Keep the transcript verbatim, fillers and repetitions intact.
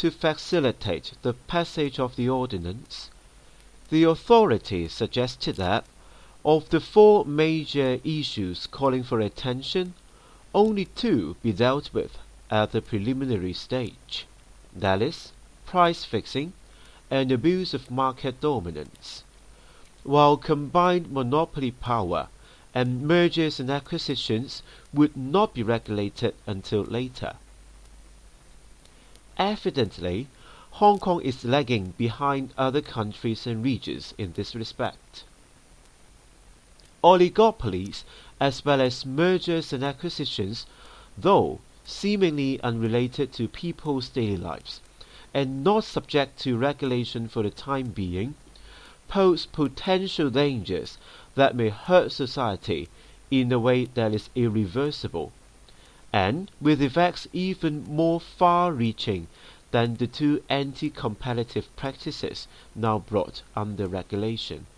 to facilitate the passage of the ordinance, the authorities suggested that, of the four major issues calling for attention, only two be dealt with at the preliminary stage, that is, price fixing and abuse of market dominance, while combined monopoly power and mergers and acquisitions would not be regulated until later. Evidently, Hong Kong is lagging behind other countries and regions in this respect. Oligopolies, as well as mergers and acquisitions, though seemingly unrelated to people's daily lives, and not subject to regulation for the time being, pose potential dangers that may hurt society in a way that is irreversible, and with effects even more far-reaching than the two anti-competitive practices now brought under regulation.